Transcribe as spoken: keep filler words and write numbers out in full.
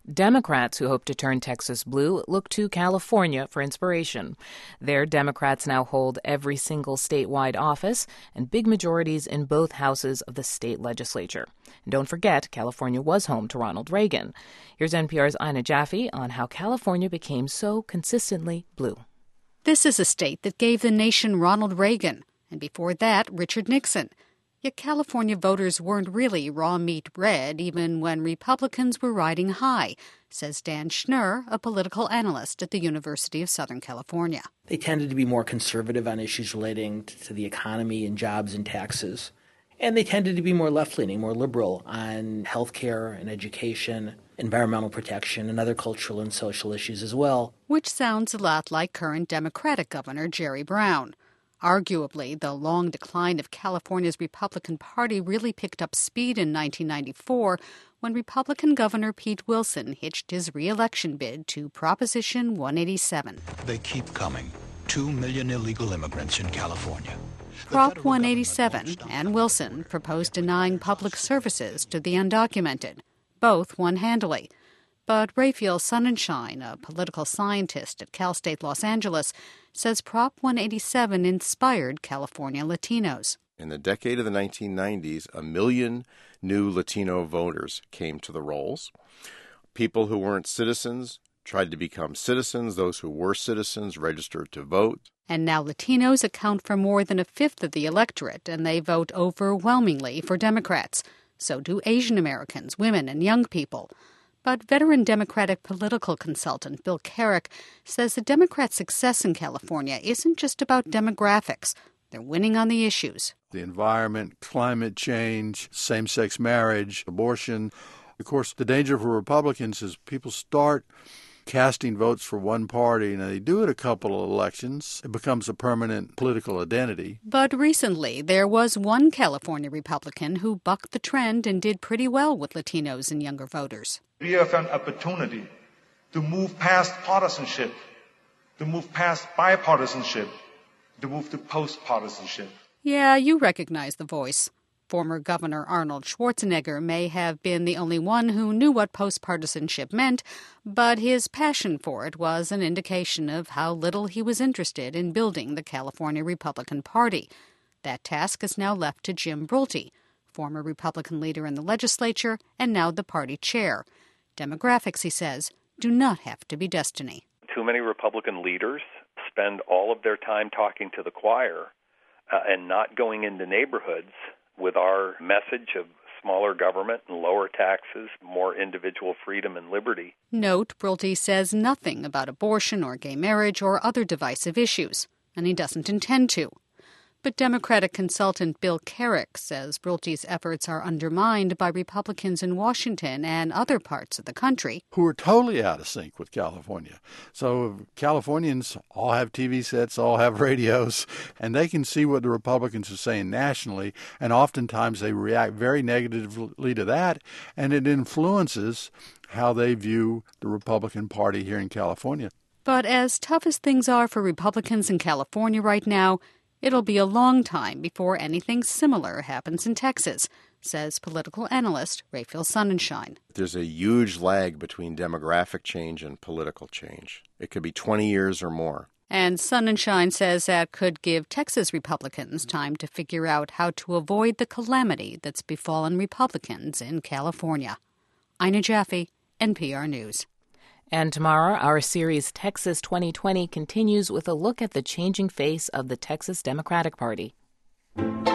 Democrats who hope to turn Texas blue look to California for inspiration. There, Democrats now hold every single statewide office and big majorities in both houses of the state legislature. And don't forget, California was home to Ronald Reagan. Here's N P R's Ina Jaffe on how California became so consistently blue. This is a state that gave the nation Ronald Reagan, and before that, Richard Nixon. Yet California voters weren't really raw meat bread even when Republicans were riding high, says Dan Schnur, a political analyst at the University of Southern California. They tended to be more conservative on issues relating to the economy and jobs and taxes. And they tended to be more left-leaning, more liberal on health care and education, environmental protection, and other cultural and social issues as well. Which sounds a lot like current Democratic Governor Jerry Brown. Arguably, the long decline of California's Republican Party really picked up speed in nineteen ninety-four when Republican Governor Pete Wilson hitched his re-election bid to Proposition one eighty-seven. They keep coming. Two million illegal immigrants in California. Prop one eighty-seven and Wilson proposed denying public services to the undocumented. Both won handily. But Raphael Sonnenschein, a political scientist at Cal State Los Angeles, says Prop one eighty-seven inspired California Latinos. In the decade of the nineteen nineties, a million new Latino voters came to the rolls. People who weren't citizens tried to become citizens. Those who were citizens registered to vote. And now Latinos account for more than a fifth of the electorate, and they vote overwhelmingly for Democrats. So do Asian Americans, women, and young people. But veteran Democratic political consultant Bill Carrick says the Democrats' success in California isn't just about demographics. They're winning on the issues. The environment, climate change, same-sex marriage, abortion. Of course, the danger for Republicans is people start casting votes for one party, and they do it a couple of elections. It becomes a permanent political identity. But recently, there was one California Republican who bucked the trend and did pretty well with Latinos and younger voters. We have an opportunity to move past partisanship, to move past bipartisanship, to move to post-partisanship. Yeah, you recognize the voice. Former Governor Arnold Schwarzenegger may have been the only one who knew what post-partisanship meant, but his passion for it was an indication of how little he was interested in building the California Republican Party. That task is now left to Jim Brulte, former Republican leader in the legislature and now the party chair. Demographics, he says, do not have to be destiny. Too many Republican leaders spend all of their time talking to the choir uh, and not going into neighborhoods with our message of smaller government and lower taxes, more individual freedom and liberty. Note, Brulte says nothing about abortion or gay marriage or other divisive issues, and he doesn't intend to. But Democratic consultant Bill Carrick says Brulte's efforts are undermined by Republicans in Washington and other parts of the country who are totally out of sync with California. So Californians all have T V sets, all have radios, and they can see what the Republicans are saying nationally, and oftentimes they react very negatively to that, and it influences how they view the Republican Party here in California. But as tough as things are for Republicans in California right now, it'll be a long time before anything similar happens in Texas, says political analyst Raphael Sonnenschein. There's a huge lag between demographic change and political change. It could be twenty years or more. And Sonnenschein says that could give Texas Republicans time to figure out how to avoid the calamity that's befallen Republicans in California. Ina Jaffe, N P R News. And tomorrow, our series Texas twenty twenty continues with a look at the changing face of the Texas Democratic Party.